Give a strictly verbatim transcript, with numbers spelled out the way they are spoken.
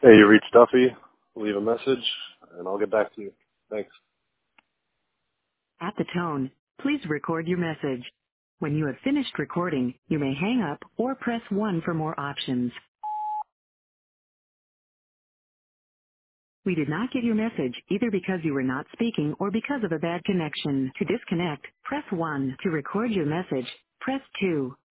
Hey, you reached Duffy. Leave a message, and I'll get back to you. Thanks. At the tone, please record your message. When you have finished recording, you may hang up or press one for more options. We did not get your message either because you were not speaking or because of a bad connection. To disconnect, press one. To record your message, press two.